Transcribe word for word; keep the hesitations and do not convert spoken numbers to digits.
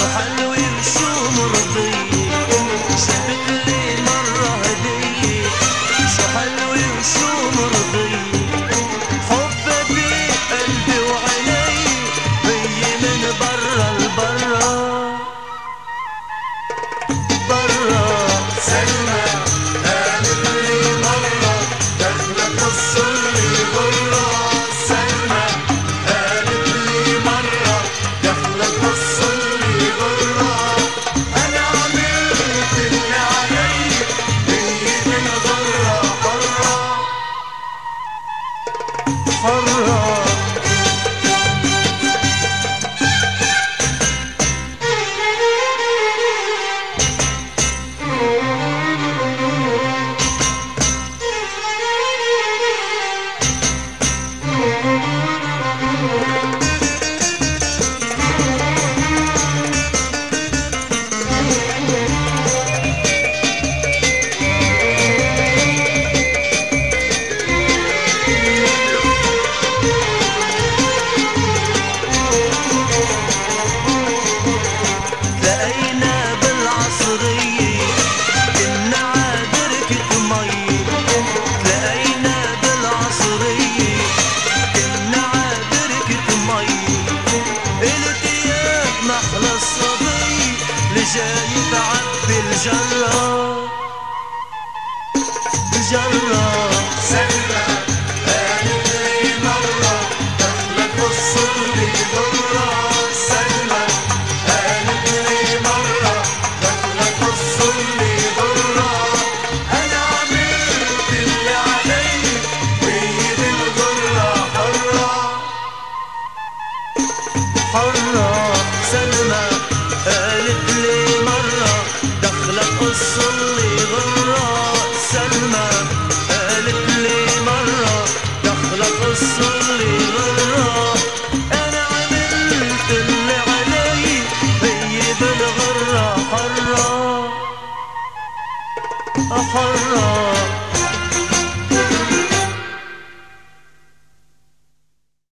حلوة وشو مرضية، جابت لي مرة هدية، شو حلوة وشو مرضية، حبها بقلبي وعيني، هي من برا لبرا برا. سلمى قالت لي مرة داخلة توصلي برا، سلمى قالت لي مرة داخلة توصلي برا، أنا عملت اللي علي، هي من برا برا حرة. تلاقينا بالعصرية كنا عابركة مي، تلاقينا بالعصرية كنا عابركة مي، قلت يا محلى الصبي اللي جاي تعبي الجرة الجرة. سلمى قالت لي مرة داخلة توصلي برا، سلمى قالت لي مرة داخلة توصلي برا، أنا عملت اللي علي، وهي بالغرة حرة حرة. سلمى قالت لي مرة دخلة تقصلي غرة، سلمى قالت لي مرة دخلة تقصلي غرة، أنا عملت اللي علي، هي بالغرة حرة حرة.